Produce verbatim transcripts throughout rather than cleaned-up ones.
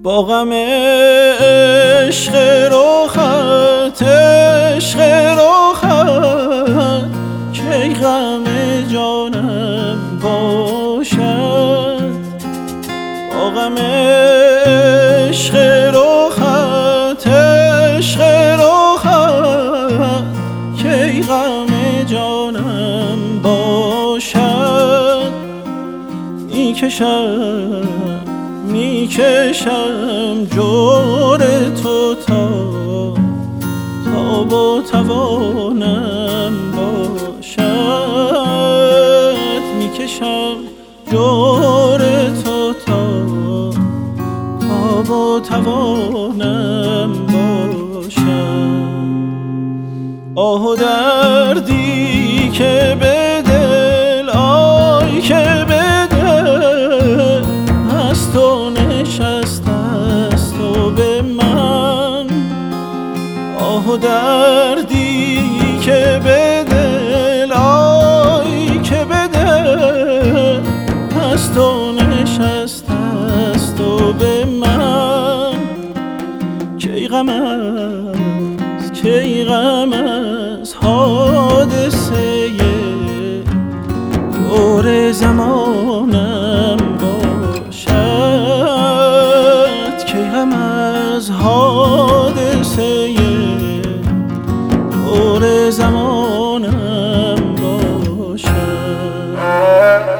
با غم عشق رخت عشق رخت کی غم جانم باشد با غم عشق رخت عشق رخت کی غم جانم باشد میکشم میکشم جور تو تا تا با توانم باشد میکشم جور تو تا تا با توانم باشد آه و دردی که به دل آی که به دل از تو نشسته است و به من آه و دردی که به دل آی که به دل از تو نشسته است و به من کی غم است کی غم است حادثه دور زمانم باشد کی غم از حادثه دور زمانم باشد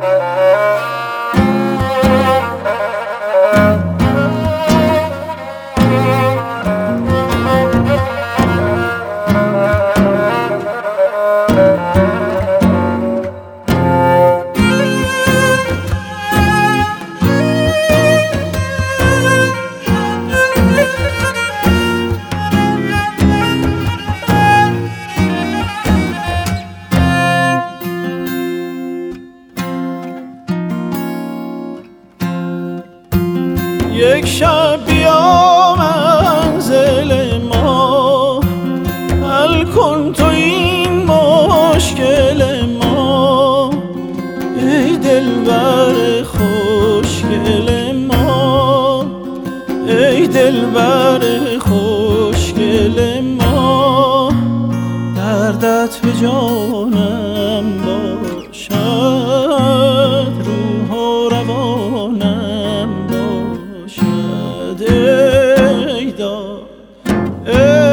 یک شب بیا منزل ما حل کن تو این مشکل ما ای دلبر خوشگل ما ای دلبر خوشگل ما دردت به جانم باشد روح و روانم ای داد